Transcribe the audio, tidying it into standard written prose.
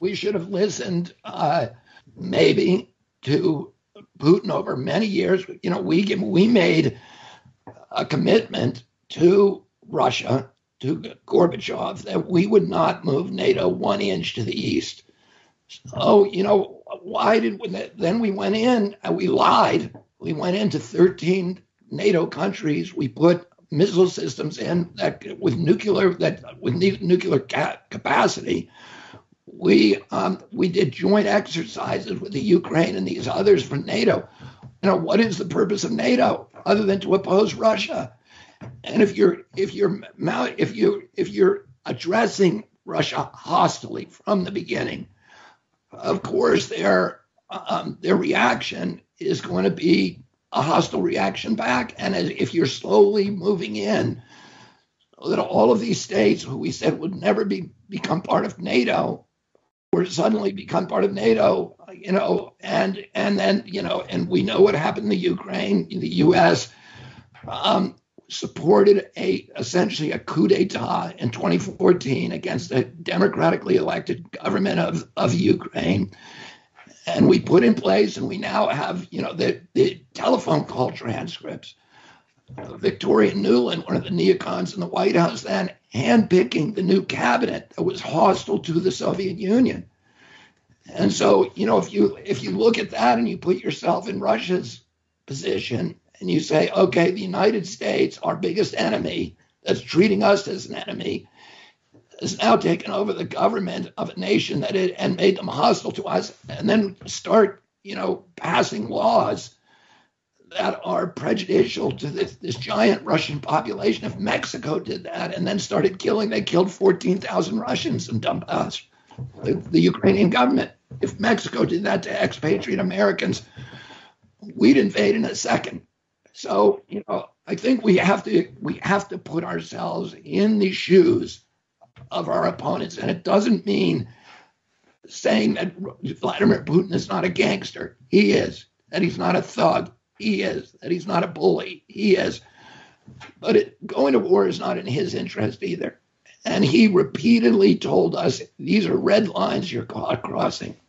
we should have listened maybe to Putin over many years. You know, we made a commitment to Russia, to Gorbachev, that we would not move NATO 1 inch to the east. So, you know, why did we, then we went in and we lied. We went into 13 NATO countries. We put missile systems in that with nuclear capacity. We did joint exercises with the Ukraine and these others from NATO. You know, what is the purpose of NATO other than to oppose Russia? And if you're addressing Russia hostilely from the beginning, of course their reaction is going to be a hostile reaction back. And if you're slowly moving in, so that all of these states who we said would never become part of NATO were suddenly become part of NATO, you know, and then, you know, and we know what happened in the Ukraine. The U.S. Supported essentially a coup d'etat in 2014 against the democratically elected government of Ukraine. And we put in place, and we now have, you know, the telephone call transcripts. Victoria Nuland, one of the neocons in the White House then, handpicking the new cabinet that was hostile to the Soviet Union. And so, you know, if you look at that and you put yourself in Russia's position and you say, okay, the United States, our biggest enemy, that's treating us as an enemy, has now taken over the government of a nation and made them hostile to us, and then start, you know, passing laws that are prejudicial to this giant Russian population. If Mexico did that and then started killing, they killed 14,000 Russians in Donbass, the Ukrainian government. If Mexico did that to expatriate Americans, we'd invade in a second. So, you know, I think we have to put ourselves in the shoes of our opponents. And it doesn't mean saying that Vladimir Putin is not a gangster. He is. That he's not a thug. He is. That he's not a bully. He is. But going to war is not in his interest either. And he repeatedly told us, these are red lines you're crossing.